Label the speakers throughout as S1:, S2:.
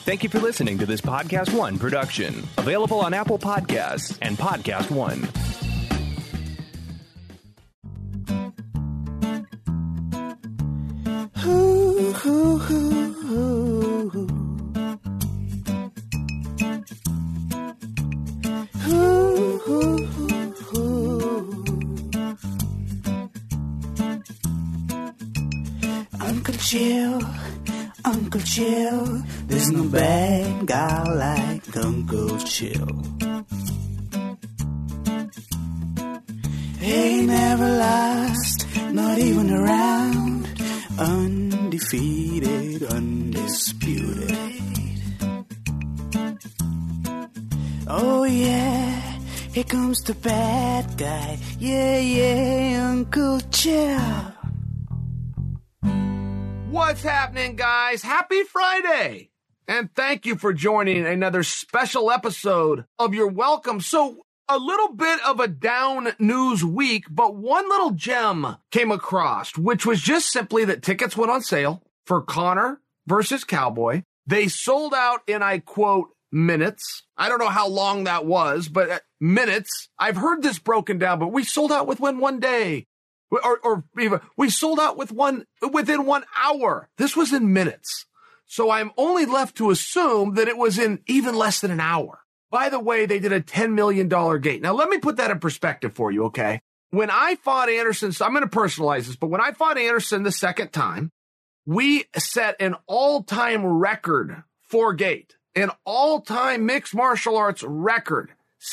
S1: Thank you for listening to this Podcast One production. Available on Apple Podcasts and Podcast One.
S2: Uncle Chill, there's no bad guy like Uncle Chill. He never lost, not even a round, undefeated, undisputed. Oh yeah, here comes the bad guy, yeah, Uncle Chill.
S3: What's happening, guys? Happy Friday! And thank you for joining another special episode of Your Welcome. So, a little bit of a down news week, but one little gem came across, which was just simply that tickets went on sale for Conor versus Cowboy. They sold out in, I quote, minutes. I don't know how long that was, but minutes. I've heard this broken down, but we sold out within 1 day. Or even we sold out within 1 hour. This was in minutes. So I'm only left to assume that it was in even less than an hour. By the way, they did a $10 million gate. Now, let me put that in perspective for you, okay? When I fought Anderson, so I'm going to personalize this, but when I fought Anderson the second time, we set an all-time record for gate, an all-time mixed martial arts record,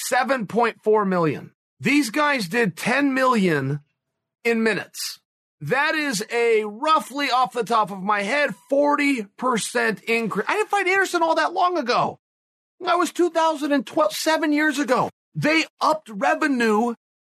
S3: 7.4 million. These guys did 10 million in minutes. That is a roughly off the top of my head 40% increase. I didn't fight Anderson all that long ago. That was 2012, 7 years ago. They upped revenue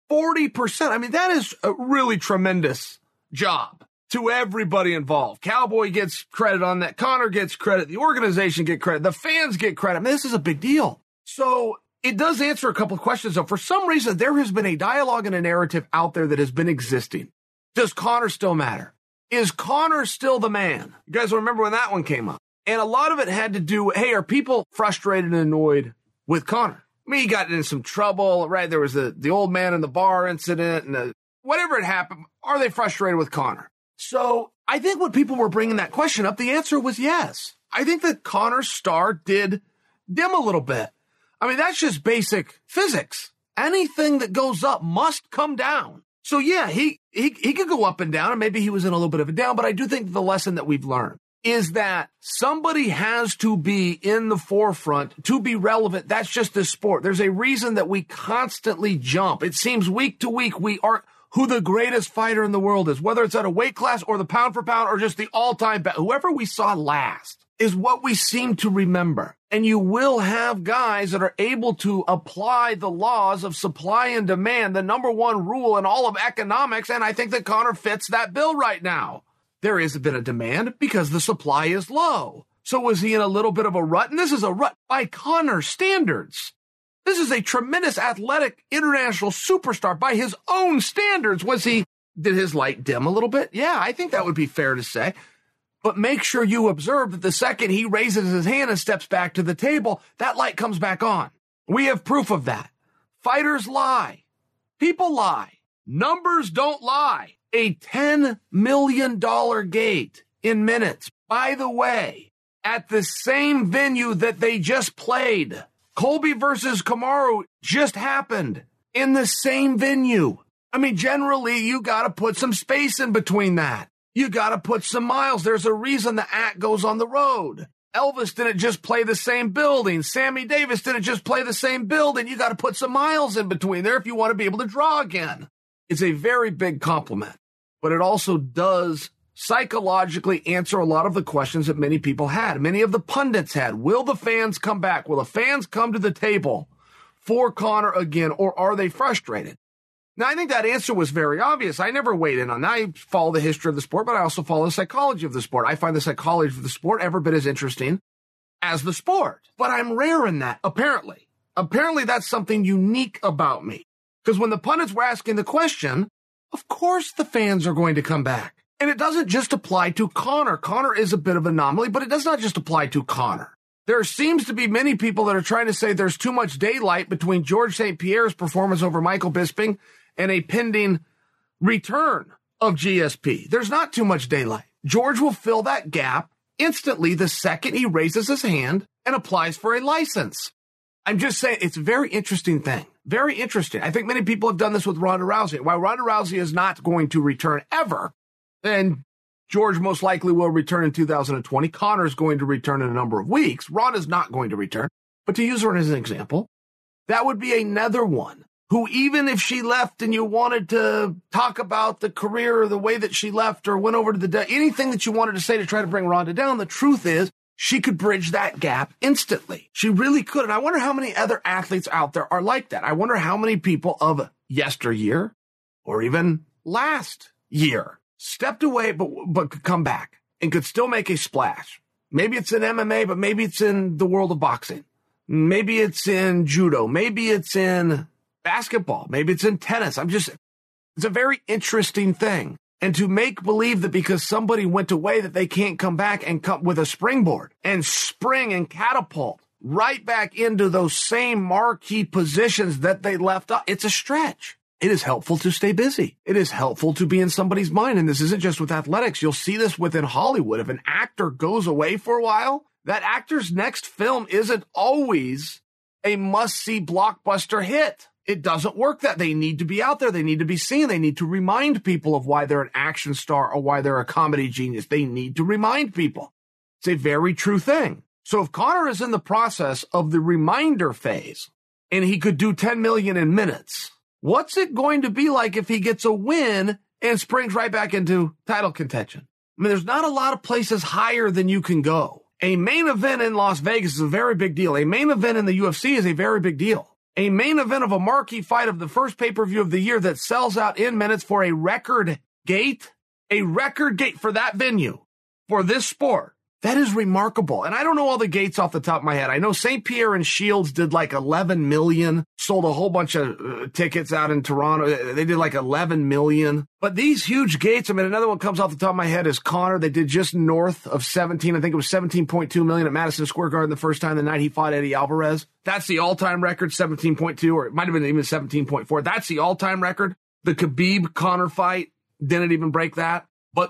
S3: 40%. I mean, that is a really tremendous job to everybody involved. Cowboy gets credit on that. Conor gets credit. The organization get credit. The fans get credit. I mean, this is a big deal. So it does answer a couple of questions, though. For some reason, there has been a dialogue and a narrative out there that has been existing. Does Conor still matter? Is Conor still the man? You guys remember when that one came up? And a lot of it had to do, hey, are people frustrated and annoyed with Conor? I mean, he got in some trouble, right? There was the old man in the bar incident and whatever had happened. Are they frustrated with Conor? So I think when people were bringing that question up, the answer was yes. I think that Conor's star did dim a little bit. I mean, that's just basic physics. Anything that goes up must come down. So yeah, he could go up and down, and maybe he was in a little bit of a down, but I do think the lesson that we've learned is that somebody has to be in the forefront to be relevant. That's just this sport. There's a reason that we constantly jump. It seems week to week we are who the greatest fighter in the world is, whether it's at a weight class or the pound for pound or just the all-time best. Whoever we saw last is what we seem to remember. And you will have guys that are able to apply the laws of supply and demand, the number one rule in all of economics, and I think that Conor fits that bill right now. There is a bit of demand because the supply is low. So was he in a little bit of a rut? And this is a rut by Conor standards. This is a tremendous athletic international superstar by his own standards. Did his light dim a little bit? Yeah, I think that would be fair to say. But make sure you observe that the second he raises his hand and steps back to the table, that light comes back on. We have proof of that. Fighters lie. People lie. Numbers don't lie. A $10 million gate in minutes. By the way, at the same venue that they just played, Colby versus Kamaru just happened in the same venue. I mean, generally, you got to put some space in between that. You got to put some miles. There's a reason the act goes on the road. Elvis didn't just play the same building. Sammy Davis didn't just play the same building. You got to put some miles in between there if you want to be able to draw again. It's a very big compliment, but it also does psychologically answer a lot of the questions that many people had. Many of the pundits had. Will the fans come back? Will the fans come to the table for Conor again, or are they frustrated? Now, I think that answer was very obvious. I never weighed in on that. I follow the history of the sport, but I also follow the psychology of the sport. I find the psychology of the sport every bit as interesting as the sport. But I'm rare in that, apparently. Apparently, that's something unique about me. Because when the pundits were asking the question, of course the fans are going to come back. And it doesn't just apply to Conor. Conor is a bit of an anomaly, but it does not just apply to Conor. There seems to be many people that are trying to say there's too much daylight between George St. Pierre's performance over Michael Bisping and a pending return of GSP. There's not too much daylight. George will fill that gap instantly the second he raises his hand and applies for a license. I'm just saying it's a very interesting thing. Very interesting. I think many people have done this with Ronda Rousey. While Ronda Rousey is not going to return ever, and George most likely will return in 2020. Conor's going to return in a number of weeks. Ronda's not going to return. But to use her as an example, that would be another one who, even if she left and you wanted to talk about the career or the way that she left or went over to anything that you wanted to say to try to bring Ronda down, the truth is she could bridge that gap instantly. She really could. And I wonder how many other athletes out there are like that. I wonder how many people of yesteryear or even last year stepped away, but could come back and could still make a splash. Maybe it's in MMA, but maybe it's in the world of boxing. Maybe it's in judo. Maybe it's in basketball. Maybe it's in tennis. It's a very interesting thing. And to make believe that because somebody went away that they can't come back and come with a springboard and spring and catapult right back into those same marquee positions that they left up. It's a stretch. It is helpful to stay busy. It is helpful to be in somebody's mind. And this isn't just with athletics. You'll see this within Hollywood. If an actor goes away for a while, that actor's next film isn't always a must-see blockbuster hit. It doesn't work that. They need to be out there. They need to be seen. They need to remind people of why they're an action star or why they're a comedy genius. They need to remind people. It's a very true thing. So if Conor is in the process of the reminder phase and he could do 10 million in minutes, what's it going to be like if he gets a win and springs right back into title contention? I mean, there's not a lot of places higher than you can go. A main event in Las Vegas is a very big deal. A main event in the UFC is a very big deal. A main event of a marquee fight of the first pay-per-view of the year that sells out in minutes for a record gate for that venue, for this sport. That is remarkable. And I don't know all the gates off the top of my head. I know St. Pierre and Shields did like 11 million, sold a whole bunch of tickets out in Toronto. They did like 11 million. But these huge gates, I mean, another one comes off the top of my head is Conor. They did just north of 17. I think it was 17.2 million at Madison Square Garden the first time the night he fought Eddie Alvarez. That's the all-time record, 17.2, or it might have been even 17.4. That's the all-time record. The Khabib-Conor fight didn't even break that. But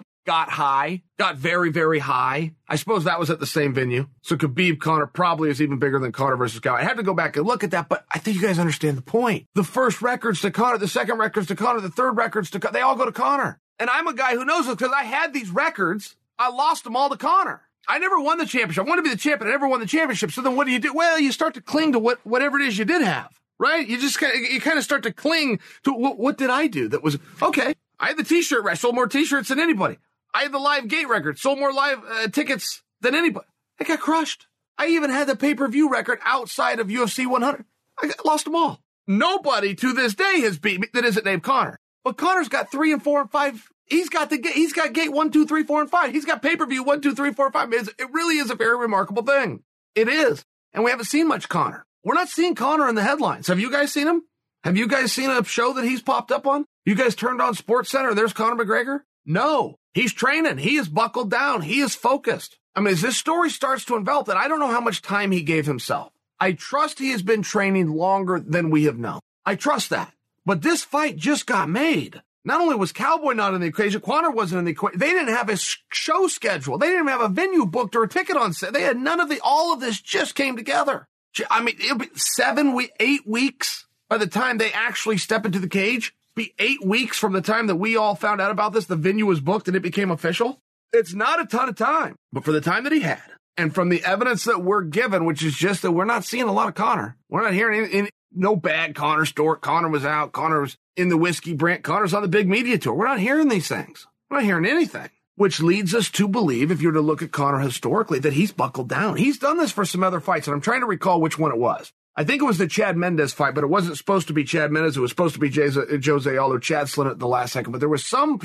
S3: got very, very high. I suppose that was at the same venue. So Khabib-Conor probably is even bigger than Conor versus Cow. I had to go back and look at that, but I think you guys understand the point. The first record's to Conor, the second record's to Conor, the third record's to Conor. They all go to Conor. And I'm a guy who knows this because I had these records. I lost them all to Conor. I never won the championship. I wanted to be the champion. I never won the championship. So then what do? Well, you start to cling to whatever it is you did have, right? You kind of start to cling to what did I do that was, okay, I had the t-shirt record, sold more t-shirts than anybody. I had the live gate record, sold more live tickets than anybody. I got crushed. I even had the pay-per-view record outside of UFC 100. I lost them all. Nobody to this day has beat me that isn't named Conor. But Conor's got 3 and 4 and 5. He's got gate 1, 2, 3, 4, and 5. He's got pay-per-view 1, 2, 3, 4, 5. It really is a very remarkable thing. It is. And we haven't seen much Conor. We're not seeing Conor in the headlines. Have you guys seen him? Have you guys seen a show that he's popped up on? You guys turned on SportsCenter and there's Conor McGregor? No. He's training. He is buckled down. He is focused. I mean, as this story starts to envelop, and I don't know how much time he gave himself. I trust he has been training longer than we have known. I trust that. But this fight just got made. Not only was Cowboy not in the equation, Conor wasn't in the equation. They didn't have a show schedule. They didn't even have a venue booked or a ticket on set. They had none of all of this just came together. I mean, it'll be 8 weeks by the time they actually step into the cage. Be 8 weeks from the time that we all found out about this, the venue was booked and it became official. It's not a ton of time, but for the time that he had, and from the evidence that we're given, which is just that we're not seeing a lot of Conor. We're not hearing no bad Conor story. Conor was out. Conor was in the whiskey brand. Conor's on the big media tour. We're not hearing these things. We're not hearing anything, which leads us to believe, if you're to look at Conor historically, that he's buckled down. He's done this for some other fights, and I'm trying to recall which one it was. I think it was the Chad Mendes fight, but it wasn't supposed to be Chad Mendes. It was supposed to be Jose Aldo. Chad slid it at the last second. But there was some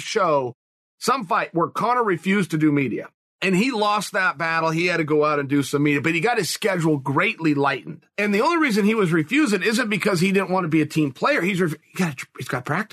S3: fight where Conor refused to do media. And he lost that battle. He had to go out and do some media. But he got his schedule greatly lightened. And the only reason he was refusing isn't because he didn't want to be a team player. He's got practice.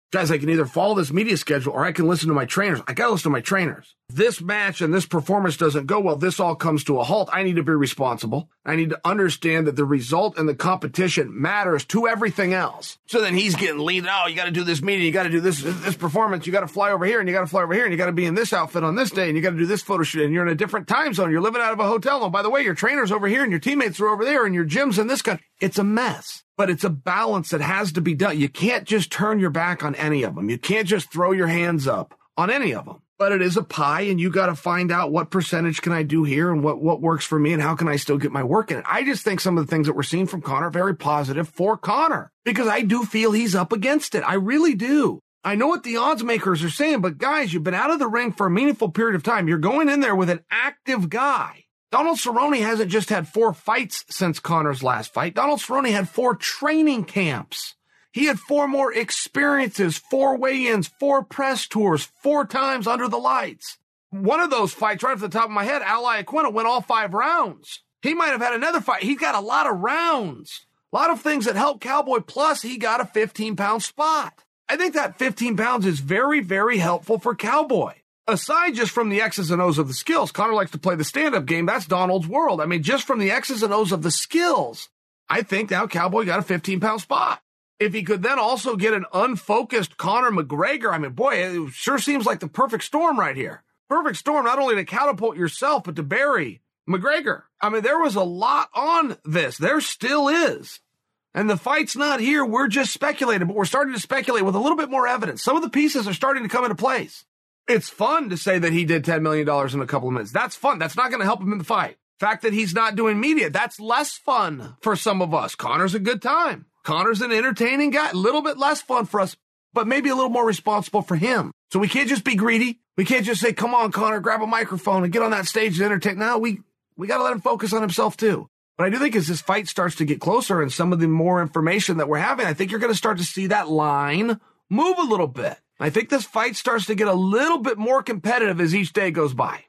S3: Guys, I can either follow this media schedule or I can listen to my trainers. I got to listen to my trainers. This match and this performance doesn't go well. This all comes to a halt. I need to be responsible. I need to understand that the result and the competition matters to everything else. So then he's getting lead. Oh, you got to do this meeting. You got to do this performance. You got to fly over here and you got to fly over here and you got to be in this outfit on this day and you got to do this photo shoot and you're in a different time zone. You're living out of a hotel. And by the way, your trainer's over here and your teammates are over there and your gym's in this country. It's a mess. But it's a balance that has to be done. You can't just turn your back on any of them. You can't just throw your hands up on any of them. But it is a pie, and you got to find out what percentage can I do here and what works for me and how can I still get my work in. I just think some of the things that we're seeing from Conor are very positive for Conor because I do feel he's up against it. I really do. I know what the odds makers are saying, but guys, you've been out of the ring for a meaningful period of time. You're going in there with an active guy. Donald Cerrone hasn't just had 4 fights since Conor's last fight. Donald Cerrone had 4 training camps. He had 4 more experiences, 4 weigh-ins, 4 press tours, 4 times under the lights. One of those fights, right off the top of my head, Al Iaquinta went all 5 rounds. He might have had another fight. He's got a lot of rounds, a lot of things that help Cowboy, plus he got a 15-pound spot. I think that 15 pounds is very, very helpful for Cowboy. Aside just from the X's and O's of the skills, Conor likes to play the stand-up game. That's Donald's world. I mean, just from the X's and O's of the skills, I think now Cowboy got a 15-pound spot. If he could then also get an unfocused Conor McGregor, I mean, boy, it sure seems like the perfect storm right here. Perfect storm not only to catapult yourself, but to bury McGregor. I mean, there was a lot on this. There still is. And the fight's not here. We're just speculating, but we're starting to speculate with a little bit more evidence. Some of the pieces are starting to come into place. It's fun to say that he did $10 million in a couple of minutes. That's fun. That's not going to help him in the fight. Fact that he's not doing media, that's less fun for some of us. Conor's a good time. Conor's an entertaining guy. A little bit less fun for us, but maybe a little more responsible for him. So we can't just be greedy. We can't just say, come on, Conor, grab a microphone and get on that stage and entertain. No, we got to let him focus on himself too. But I do think as this fight starts to get closer and some of the more information that we're having, I think you're going to start to see that line move a little bit. I think this fight starts to get a little bit more competitive as each day goes by.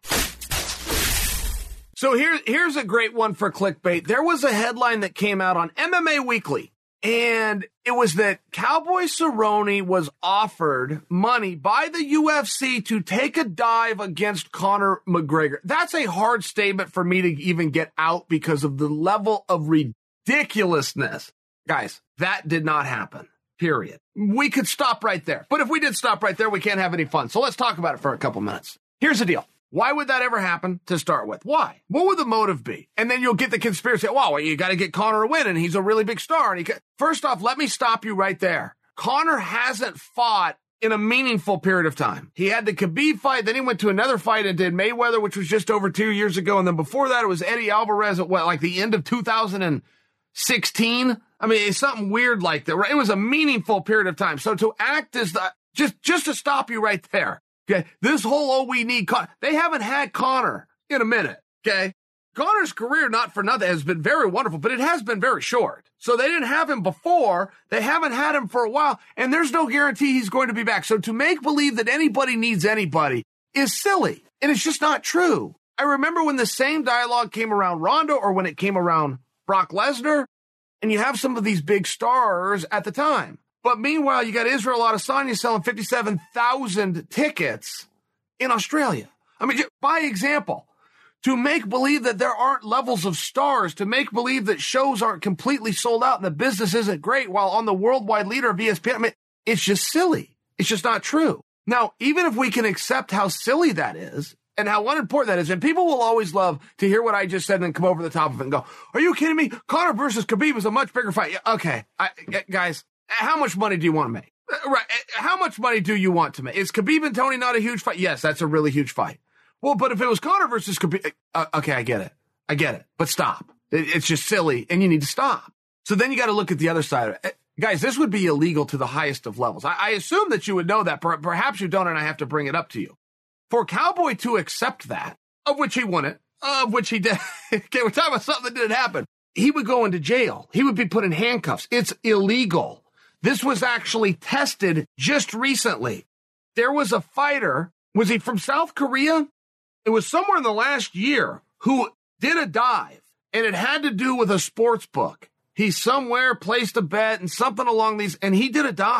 S3: So here's a great one for clickbait. There was a headline that came out on MMA Weekly, and it was that Cowboy Cerrone was offered money by the UFC to take a dive against Conor McGregor. That's a hard statement for me to even get out because of the level of ridiculousness. Guys, that did not happen. Period. We could stop right there. But if we did stop right there, we can't have any fun. So let's talk about it for a couple minutes. Here's the deal. Why would that ever happen to start with? Why? What would the motive be? And then you'll get the conspiracy. Wow, you got to get Conor a win, and he's a really big star. And First off, let me stop you right there. Conor hasn't fought in a meaningful period of time. He had the Khabib fight, then he went to another fight and did Mayweather, which was just over 2 years ago. And then before that, it was Eddie Alvarez at like the end of 2016? I mean, it's something weird like that, right? It was a meaningful period of time. So to act as just to stop you right there, okay? This whole, we need Conor. They haven't had Conor in a minute, okay? Conor's career, not for nothing, has been very wonderful, but it has been very short. So they didn't have him before. They haven't had him for a while, and there's no guarantee he's going to be back. So to make believe that anybody needs anybody is silly, and it's just not true. I remember when the same dialogue came around Ronda or when it came around Brock Lesnar, and you have some of these big stars at the time. But meanwhile, you got Israel Adesanya selling 57,000 tickets in Australia. I mean, by example, to make believe that there aren't levels of stars, to make believe that shows aren't completely sold out and the business isn't great while on the worldwide leader of ESPN, I mean, it's just silly. It's just not true. Now, even if we can accept how silly that is, and how unimportant that is. And people will always love to hear what I just said and then come over the top of it and go, are you kidding me? Conor versus Khabib is a much bigger fight. Okay, guys, how much money do you want to make? Right? How much money do you want to make? Is Khabib and Tony not a huge fight? Yes, that's a really huge fight. Well, but if it was Conor versus Khabib, okay, I get it. But stop. It's just silly, and you need to stop. So then you got to look at the other side of it. Guys, this would be illegal to the highest of levels. I assume that you would know that. Perhaps you don't, and I have to bring it up to you. For Cowboy to accept that, of which he wouldn't, of which he did, okay, we're talking about something that didn't happen, he would go into jail. He would be put in handcuffs. It's illegal. This was actually tested just recently. There was a fighter, was he from South Korea? It was somewhere in the last year, who did a dive, and it had to do with a sports book. He somewhere placed a bet and something along these, and he did a dive.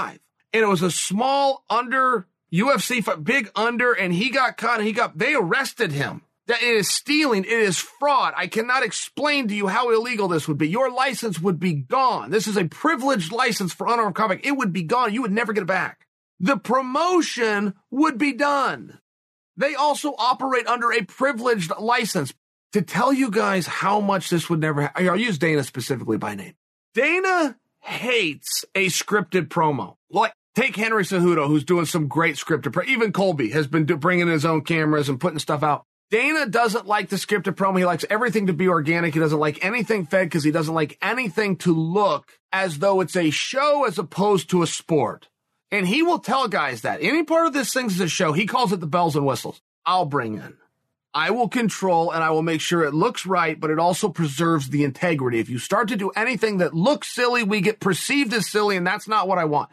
S3: and it was a small under UFC fight, big under, and he got caught, and they arrested him. That it is stealing. It is fraud. I cannot explain to you how illegal this would be. Your license would be gone. This is a privileged license for unarmed combat. It would be gone. You would never get it back. The promotion would be done. They also operate under a privileged license. To tell you guys how much this would never happen, I'll use Dana specifically by name. Dana hates a scripted promo. Like, take Henry Cejudo, who's doing some great scripted even Colby has been bringing his own cameras and putting stuff out. Dana doesn't like the scripted promo. He likes everything to be organic. He doesn't like anything fed because he doesn't like anything to look as though it's a show as opposed to a sport. And he will tell guys that. Any part of this thing is a show. He calls it the bells and whistles. I'll bring in. I will control and I will make sure it looks right, but it also preserves the integrity. If you start to do anything that looks silly, we get perceived as silly, and that's not what I want.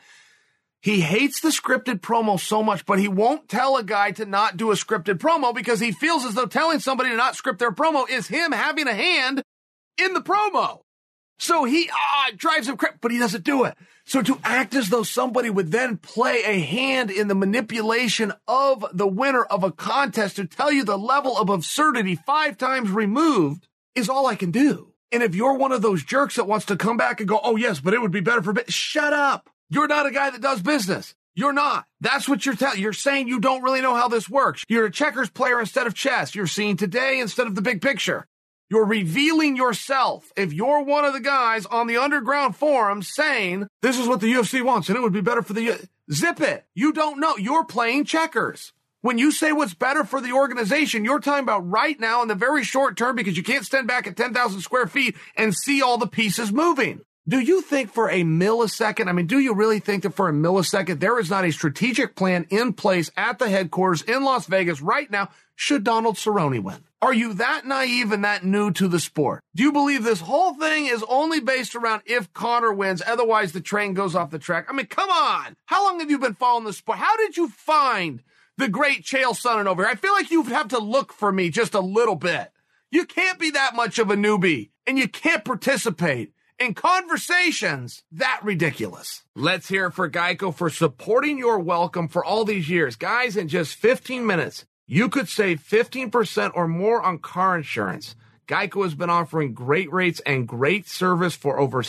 S3: He hates the scripted promo so much, but he won't tell a guy to not do a scripted promo because he feels as though telling somebody to not script their promo is him having a hand in the promo. So it drives him crazy, but he doesn't do it. So to act as though somebody would then play a hand in the manipulation of the winner of a contest to tell you the level of absurdity 5 times removed is all I can do. And if you're one of those jerks that wants to come back and go, oh yes, but it would be better for shut up. You're not a guy that does business. You're not. That's what you're telling. You're saying you don't really know how this works. You're a checkers player instead of chess. You're seeing today instead of the big picture. You're revealing yourself. If you're one of the guys on the underground forums saying, this is what the UFC wants and it would be better for zip it. You don't know. You're playing checkers. When you say what's better for the organization, you're talking about right now in the very short term because you can't stand back at 10,000 square feet and see all the pieces moving. Do you think for a millisecond, do you really think that for a millisecond there is not a strategic plan in place at the headquarters in Las Vegas right now should Donald Cerrone win? Are you that naive and that new to the sport? Do you believe this whole thing is only based around if Conor wins, otherwise the train goes off the track? Come on. How long have you been following the sport? How did you find the great Chael Sonnen over here? I feel like you have to look for me just a little bit. You can't be that much of a newbie, and you can't participate in conversations that ridiculous. Let's hear it for Geico for supporting your welcome for all these years. Guys, in just 15 minutes, you could save 15% or more on car insurance. Geico has been offering great rates and great service for over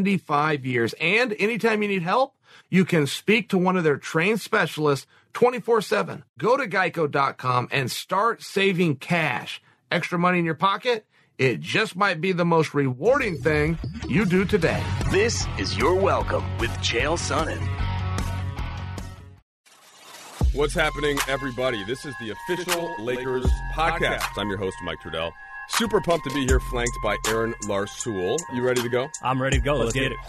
S3: 75 years. And anytime you need help, you can speak to one of their trained specialists 24/7. Go to geico.com and start saving cash. Extra money in your pocket? It just might be the most rewarding thing you do today.
S1: This is Your Welcome with Chael Sonnen.
S4: What's happening, everybody? This is the official Lakers podcast. I'm your host, Mike Trudell. Super pumped to be here, flanked by Aaron Larsoul. You ready to go?
S5: I'm ready to go. Let's get it.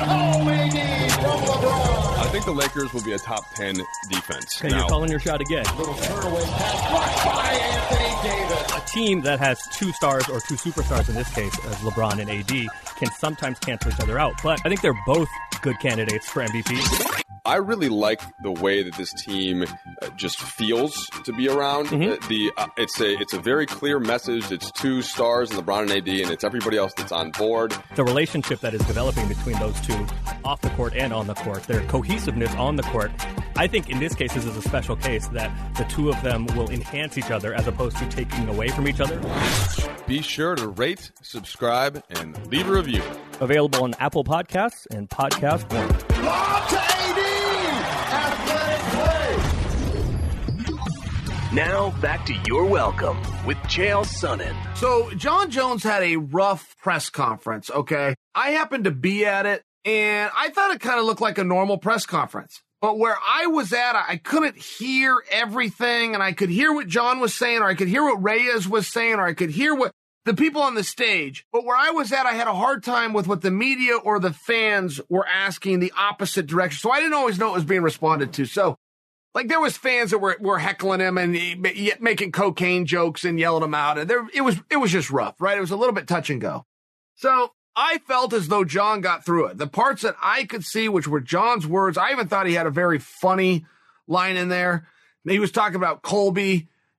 S4: I think the Lakers will be a top 10 defense.
S5: Okay, you're calling your shot again.
S6: Little turn-away pass blocked by Anthony Davis.
S5: A team that has 2 stars, or 2 superstars in this case, as LeBron and AD, can sometimes cancel each other out. But I think they're both good candidates for MVP.
S4: I really like the way that this team just feels to be around. It's a very clear message. It's 2 stars in LeBron and AD, and it's everybody else that's on board.
S5: The relationship that is developing between those two, off the court and on the court, their cohesiveness on the court, I think in this case this is a special case that the 2 of them will enhance each other as opposed to taking away from each other.
S4: Be sure to rate, subscribe, and leave a review.
S5: Available on Apple Podcasts and Podcast One.
S6: Lob to AD! Athletic play!
S1: Now, back to Your Welcome with Chael Sonnen.
S3: So, John Jones had a rough press conference, okay? I happened to be at it, and I thought it kind of looked like a normal press conference. But where I was at, I couldn't hear everything, and I could hear what John was saying, or I could hear what Reyes was saying, or I could hear what the people on the stage. But where I was at, I had a hard time with what the media or the fans were asking the opposite direction. So I didn't always know it was being responded to. So, like, there was fans that were heckling him and making cocaine jokes and yelling him out. And it was just rough, right? It was a little bit touch and go. So I felt as though John got through it. The parts that I could see, which were John's words, I even thought he had a very funny line in there. He was talking about Colby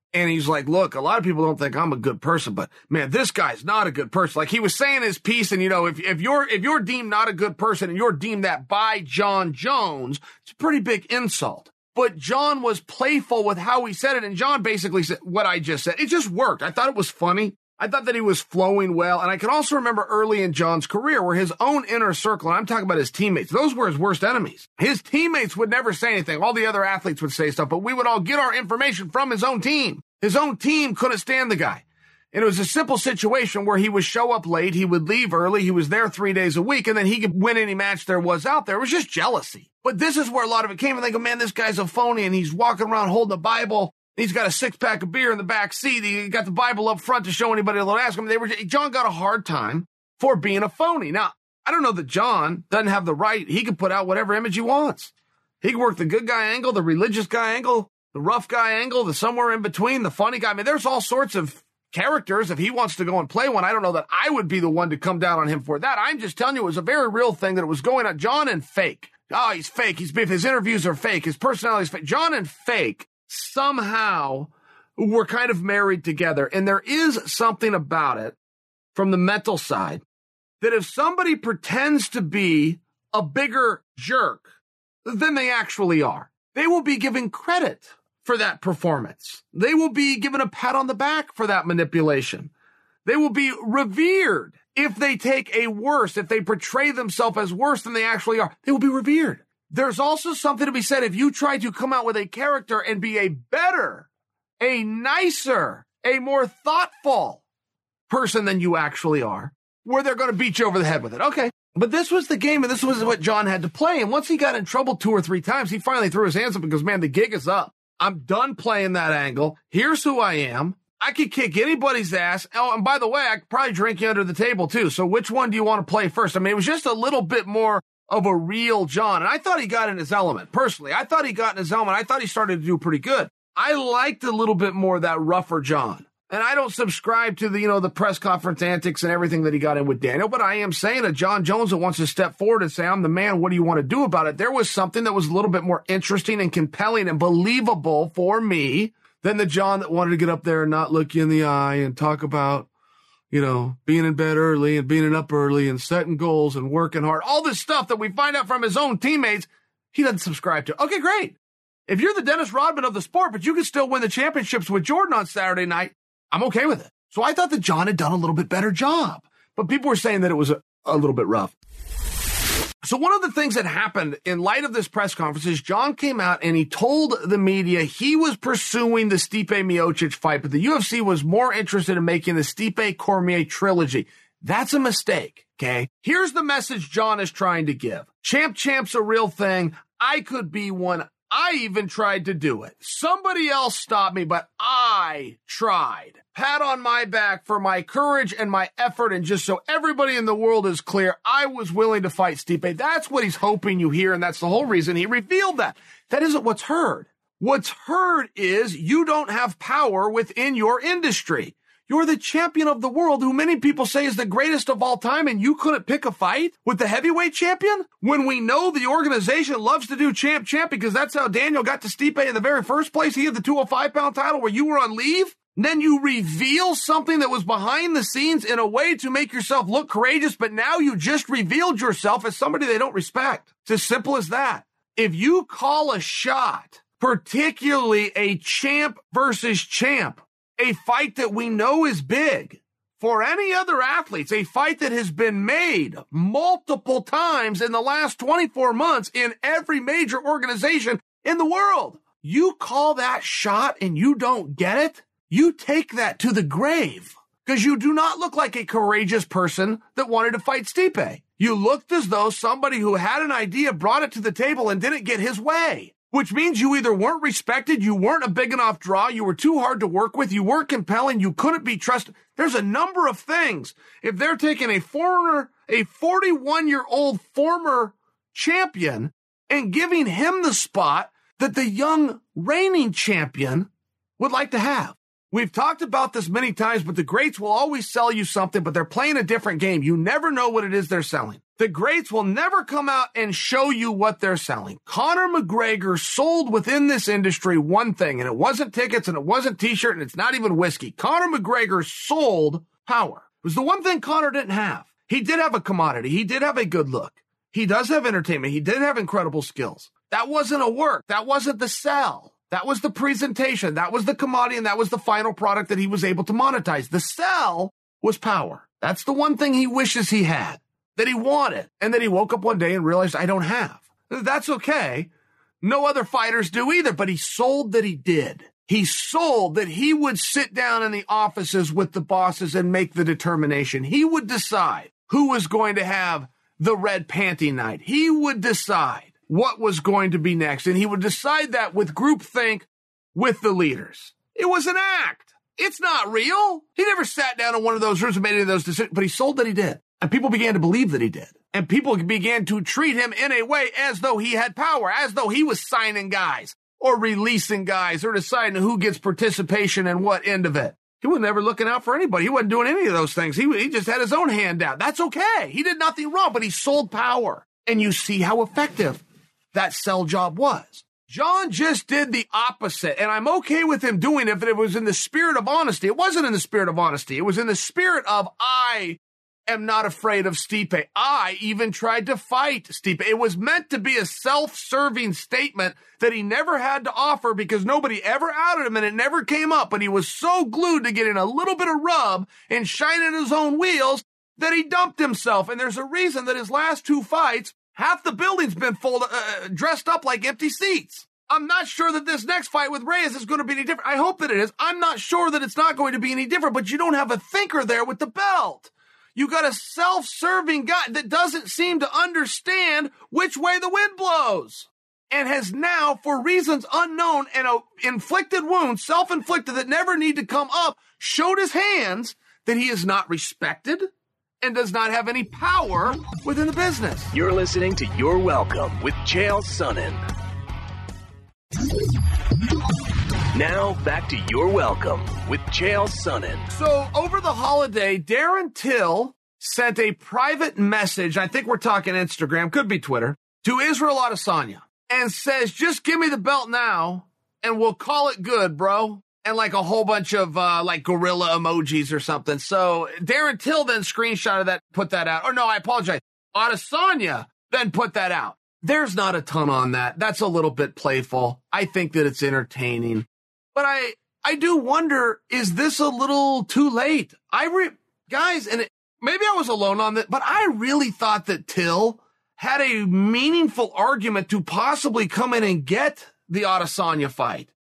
S3: And he's like, look, a lot of people don't think I'm a good person, but man, this guy's not a good person. Like he was saying his piece, and if you're deemed not a good person and you're deemed that by Jon Jones, it's a pretty big insult. But Jon was playful with how he said it, and Jon basically said what I just said. It just worked. I thought it was funny. I thought that he was flowing well, and I can also remember early in Jon's career where his own inner circle, and I'm talking about his teammates, those were his worst enemies. His teammates would never say anything. All the other athletes would say stuff, but we would all get our information from his own team. His own team couldn't stand the guy. And it was a simple situation where he would show up late, he would leave early, he was there 3 days a week, and then he could win any match there was out there. It was just jealousy. But this is where a lot of it came, and they go, man, this guy's a phony, and he's walking around holding a Bible. He's got a 6-pack of beer in the back seat. He got the Bible up front to show anybody that'll ask him. Jon got a hard time for being a phony. Now, I don't know that Jon doesn't have the right. He can put out whatever image he wants. He can work the good guy angle, the religious guy angle, the rough guy angle, the somewhere in between, the funny guy. I mean, there's all sorts of characters. If he wants to go and play one, I don't know that I would be the one to come down on him for that. I'm just telling you, it was a very real thing that it was going on. Jon and fake. Oh, he's fake. His interviews are fake. His personality is fake. Jon and fake somehow were kind of married together. And there is something about it from the mental side that if somebody pretends to be a bigger jerk than they actually are, they will be given credit for that performance. They will be given a pat on the back for that manipulation. They will be revered if they if they portray themselves as worse than they actually are. They will be revered. There's also something to be said if you try to come out with a character and be a better, a nicer, a more thoughtful person than you actually are, where they're going to beat you over the head with it. Okay. But this was the game, and this was what Jon had to play. And once he got in trouble 2 or 3 times, he finally threw his hands up and goes, man, the gig is up. I'm done playing that angle. Here's who I am. I could kick anybody's ass. Oh, and by the way, I could probably drink you under the table too. So which one do you want to play first? I mean, it was just a little bit more of a real Jon. And I thought he got in his element. Personally, I thought he got in his element. I thought he started to do pretty good. I liked a little bit more of that rougher Jon. And I don't subscribe to the press conference antics and everything that he got in with Daniel, but I am saying that Jon Jones that wants to step forward and say, I'm the man, what do you want to do about it? There was something that was a little bit more interesting and compelling and believable for me than the Jon that wanted to get up there and not look you in the eye and talk about, being in bed early and being up early and setting goals and working hard. All this stuff that we find out from his own teammates, he doesn't subscribe to. Okay, great. If you're the Dennis Rodman of the sport, but you can still win the championships with Jordan on Saturday night, I'm okay with it. So I thought that Jon had done a little bit better job, but people were saying that it was a little bit rough. So one of the things that happened in light of this press conference is Jon came out and he told the media he was pursuing the Stipe Miocic fight, but the UFC was more interested in making the Stipe Cormier trilogy. That's a mistake, okay? Here's the message Jon is trying to give. Champ's a real thing. I could be one. I even tried to do it. Somebody else stopped me, but I tried. Pat on my back for my courage and my effort, and just so everybody in the world is clear, I was willing to fight Stipe. That's what he's hoping you hear, and that's the whole reason he revealed that. That isn't what's heard. What's heard is you don't have power within your industry. You're the champion of the world, who many people say is the greatest of all time, and you couldn't pick a fight with the heavyweight champion? When we know the organization loves to do champ, because that's how Daniel got to Stipe in the very first place. He had the 205-pound title where you were on leave. And then you reveal something that was behind the scenes in a way to make yourself look courageous, but now you just revealed yourself as somebody they don't respect. It's as simple as that. If you call a shot, particularly a champ versus champ, a fight that we know is big, for any other athletes, a fight that has been made multiple times in the last 24 months in every major organization in the world, you call that shot and you don't get it, you take that to the grave, because you do not look like a courageous person that wanted to fight Stipe. You looked as though somebody who had an idea brought it to the table and didn't get his way. Which means you either weren't respected, you weren't a big enough draw, you were too hard to work with, you weren't compelling, you couldn't be trusted. There's a number of things. If they're taking a 41-year-old former champion and giving him the spot that the young reigning champion would like to have. We've talked about this many times, but the greats will always sell you something, but they're playing a different game. You never know what it is they're selling. The greats will never come out and show you what they're selling. Conor McGregor sold within this industry one thing, and it wasn't tickets, and it wasn't t-shirt, and it's not even whiskey. Conor McGregor sold power. It was the one thing Conor didn't have. He did have a commodity. He did have a good look. He does have entertainment. He did have incredible skills. That wasn't a work. That wasn't the sell. That was the presentation. That was the commodity, and that was the final product that he was able to monetize. The sell was power. That's the one thing he wishes he had, that he wanted, and that he woke up one day and realized, I don't have. That's okay. No other fighters do either, but he sold that he did. He sold that he would sit down in the offices with the bosses and make the determination. He would decide who was going to have the red panty night. He would decide what was going to be next, and he would decide that with groupthink with the leaders. It was an act. It's not real. He never sat down in one of those rooms and made any of those decisions, but he sold that he did. And people began to believe that he did. And people began to treat him in a way as though he had power, as though he was signing guys or releasing guys or deciding who gets participation and what end of it. He was never looking out for anybody. He wasn't doing any of those things. He just had his own hand out. That's okay. He did nothing wrong, but he sold power. And you see how effective that sell job was. John just did the opposite, and I'm okay with him doing it if it was in the spirit of honesty. It wasn't in the spirit of honesty. It was in the spirit of, I am not afraid of Stipe. I even tried to fight Stipe. It was meant to be a self-serving statement that he never had to offer because nobody ever outed him and it never came up. But he was so glued to getting a little bit of rub and shining his own wheels that he dumped himself. And there's a reason that his last two fights, half the building's been full, dressed up like empty seats. I'm not sure that this next fight with Reyes is going to be any different. I hope that it is. I'm not sure that it's not going to be any different, but you don't have a thinker there with the belt. You got a self-serving guy that doesn't seem to understand which way the wind blows and has now, for reasons unknown and inflicted wounds, self-inflicted that never need to come up, showed his hands that he is not respected and does not have any power within the business.
S1: You're listening to You're Welcome with Chael Sonnen. Now, back to You're Welcome with Chael Sonnen.
S3: So, over the holiday, Darren Till sent a private message, I think we're talking Instagram, could be Twitter, to Israel Adesanya, and says, just give me the belt now, and we'll call it good, bro. And like a whole bunch of like gorilla emojis or something. So Darren Till then screenshotted that, put that out. Or no, I apologize. Adesanya then put that out. There's not a ton on that. That's a little bit playful. I think that it's entertaining. But I do wonder, is this a little too late? Guys, and maybe I was alone on that, but I really thought that Till had a meaningful argument to possibly come in and get the Adesanya fight.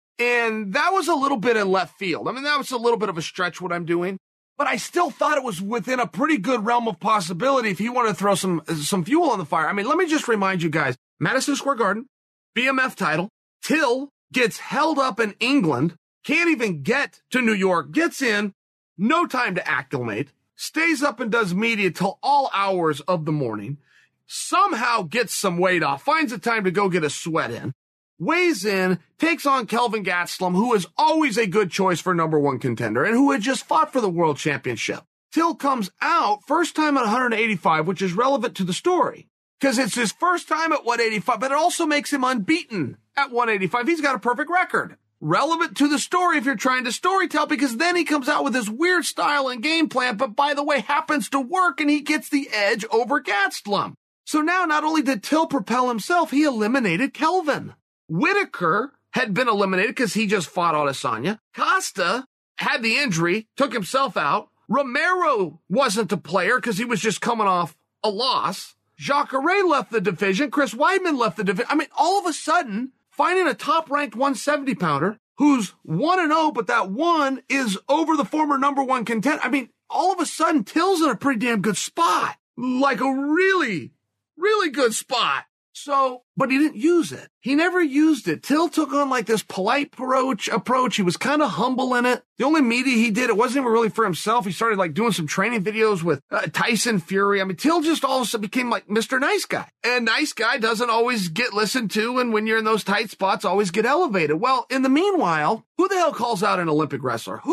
S3: And that was a little bit in left field. I mean, that was a little bit of a stretch what I'm doing, but I still thought it was within a pretty good realm of possibility if you want to throw some fuel on the fire. I mean, let me just remind you guys, Madison Square Garden, BMF title, Till gets held up in England, can't even get to New York, gets in, no time to acclimate, stays up and does media till all hours of the morning, somehow gets some weight off, finds the time to go get a sweat in, weighs in, takes on Kelvin Gastelum, who is always a good choice for number one contender and who had just fought for the world championship. Till comes out first time at 185, which is relevant to the story because it's his first time at 185, but it also makes him unbeaten at 185. He's got a perfect record. Relevant to the story if you're trying to storytell, because then he comes out with this weird style and game plan, but by the way, happens to work and he gets the edge over Gastelum. So now not only did Till propel himself, he eliminated Kelvin. Whitaker had been eliminated because he just fought Adesanya. Costa had the injury, took himself out. Romero wasn't a player because he was just coming off a loss. Jacare left the division. Chris Weidman left the division. I mean, all of a sudden, finding a top-ranked 170-pounder who's 1-0, but that one is over the former number one contender. I mean, all of a sudden, Till's in a pretty damn good spot. Like a really, really good spot. So, but he didn't use it. He never used it. Till took on like this polite approach. He was kind of humble in it. The only media he did, it wasn't even really for himself. He started like doing some training videos with Tyson Fury. I mean, Till just all of a sudden became like Mr. Nice Guy. And nice guy doesn't always get listened to. And when you're in those tight spots, always get elevated. Well, in the meanwhile, who the hell calls out an Olympic wrestler? Who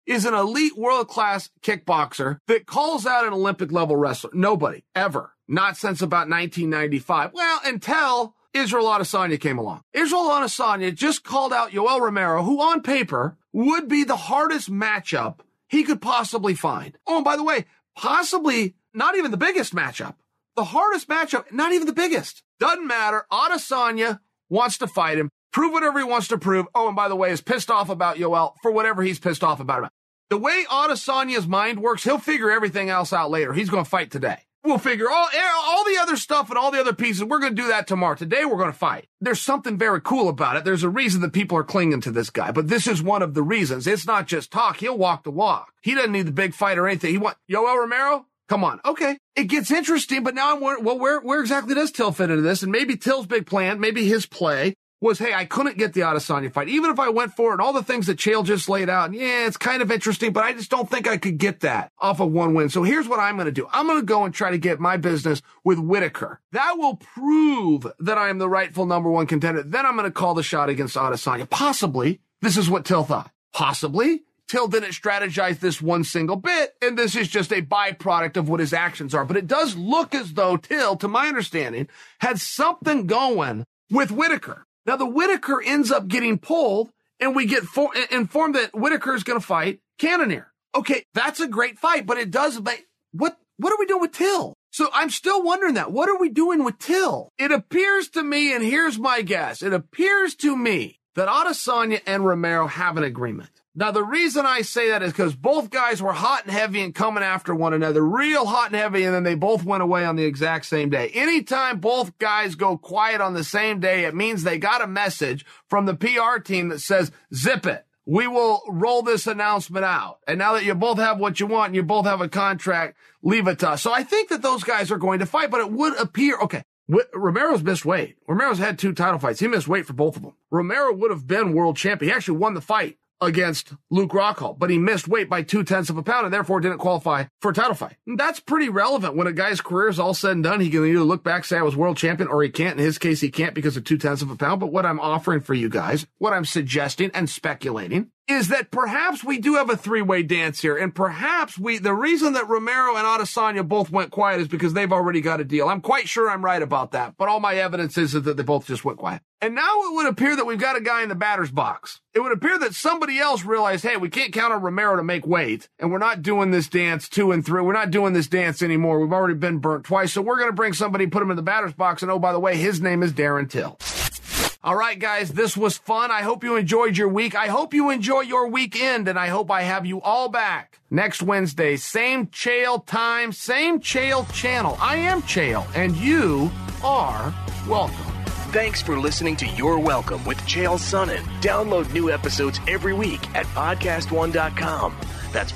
S3: is an elite world-class kickboxer that calls out an Olympic-level wrestler? Nobody, ever. Not since about 1995. Well, until Israel Adesanya came along. Israel Adesanya just called out Yoel Romero, who on paper would be the hardest matchup he could possibly find. Oh, and by the way, possibly not even the biggest matchup. The hardest matchup, not even the biggest. Doesn't matter. Adesanya wants to fight him, prove whatever he wants to prove. Oh, and by the way, is pissed off about Yoel for whatever he's pissed off about him. The way Adesanya's mind works, he'll figure everything else out later. He's going to fight today. We'll figure all the other stuff and all the other pieces. We're going to do that tomorrow. Today, we're going to fight. There's something very cool about it. There's a reason that people are clinging to this guy, but this is one of the reasons. It's not just talk. He'll walk the walk. He doesn't need the big fight or anything. He want Yoel Romero? Come on. Okay. It gets interesting, but now I'm wondering, well, where exactly does Till fit into this? And maybe Till's big plan, maybe his play was, hey, I couldn't get the Adesanya fight. Even if I went for it and all the things that Chael just laid out, and yeah, it's kind of interesting, but I just don't think I could get that off of one win. So here's what I'm going to do. I'm going to go and try to get my business with Whitaker. That will prove that I am the rightful number one contender. Then I'm going to call the shot against Adesanya. Possibly. This is what Till thought. Possibly. Till didn't strategize this one single bit, and this is just a byproduct of what his actions are. But it does look as though Till, to my understanding, had something going with Whitaker. Now, the Whitaker ends up getting pulled, and we get informed that Whitaker is going to fight Cannonier. Okay, that's a great fight, but it does make... What are we doing with Till? So I'm still wondering that. What are we doing with Till? It appears to me, and here's my guess, it appears to me that Adesanya and Romero have an agreement. Now, the reason I say that is because both guys were hot and heavy and coming after one another, real hot and heavy, and then they both went away on the exact same day. Anytime both guys go quiet on the same day, it means they got a message from the PR team that says, zip it. We will roll this announcement out. And now that you both have what you want and you both have a contract, leave it to us. So I think that those guys are going to fight, but it would appear, okay, Romero's missed weight. Romero's had 2 title fights. He missed weight for both of them. Romero would have been world champion. He actually won the fight against Luke Rockhold, but he missed weight by 0.2 of a pound and therefore didn't qualify for a title fight. And that's pretty relevant when a guy's career is all said and done. He can either look back, say I was world champion, or he can't. In his case, he can't because of 0.2 of a pound. But what I'm offering for you guys, what I'm suggesting and speculating, is that perhaps we do have a 3-way dance here. And perhaps the reason that Romero and Adesanya both went quiet is because they've already got a deal. I'm quite sure I'm right about that, but all my evidence is that they both just went quiet. And now it would appear that we've got a guy in the batter's box. It would appear that somebody else realized, hey, we can't count on Romero to make weight, and we're not doing this dance 2 and 3. We're not doing this dance anymore. We've already been burnt twice, so we're going to bring somebody, put him in the batter's box, and oh, by the way, his name is Darren Till. All right, guys, this was fun. I hope you enjoyed your week. I hope you enjoy your weekend, and I hope I have you all back next Wednesday. Same Chael time, same Chael channel. I am Chael, and you are welcome.
S7: Thanks for listening to You're Welcome with Chael Sonnen. Download new episodes every week at podcastone.com. That's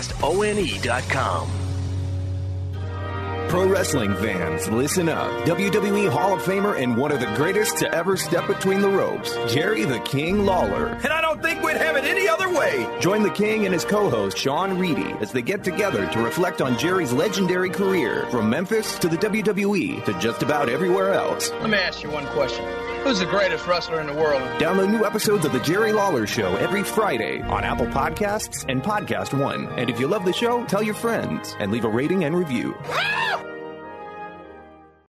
S7: podcastone.com.
S1: Pro wrestling fans, listen up. WWE Hall of Famer and one of the greatest to ever step between the ropes, Jerry the King Lawler.
S8: And I don't think we'd have it any other way.
S1: Join the King and his co-host, Sean Reedy, as they get together to reflect on Jerry's legendary career from Memphis to the WWE to just about everywhere else.
S9: Let me ask you one question. Who's the greatest wrestler in the world?
S1: Download new episodes of The Jerry Lawler Show every Friday on Apple Podcasts and Podcast One. And if you love the show, tell your friends and leave a rating and review.